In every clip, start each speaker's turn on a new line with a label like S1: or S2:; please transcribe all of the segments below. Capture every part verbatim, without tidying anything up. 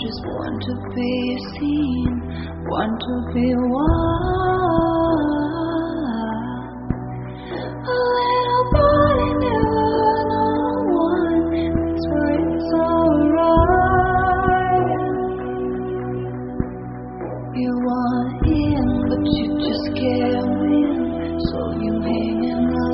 S1: just want to be seen, want to be one. A little body never know one, that's why it's alright. You want in, but you just can't win, so you hang in the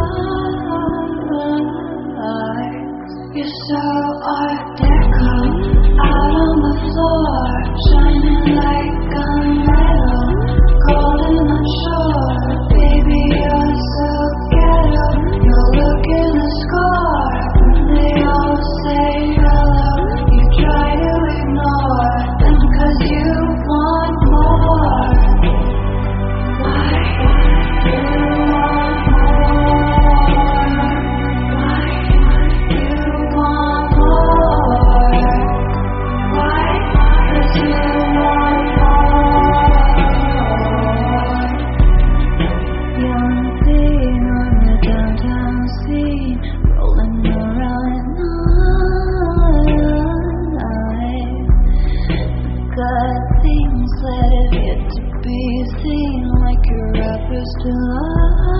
S1: lights. You're so art deco, out on the floor, shining like gunmetal, golden on shore. Baby, you're so ghetto, you're looking to score. When they all say hello, you try to ignore them, cause you want more. Why do you want more? Why do you want more? Why? Cause you want more. Young thing on the downtown scene, rolling around at night. Got things that have yet to be seen, like your rappers delight.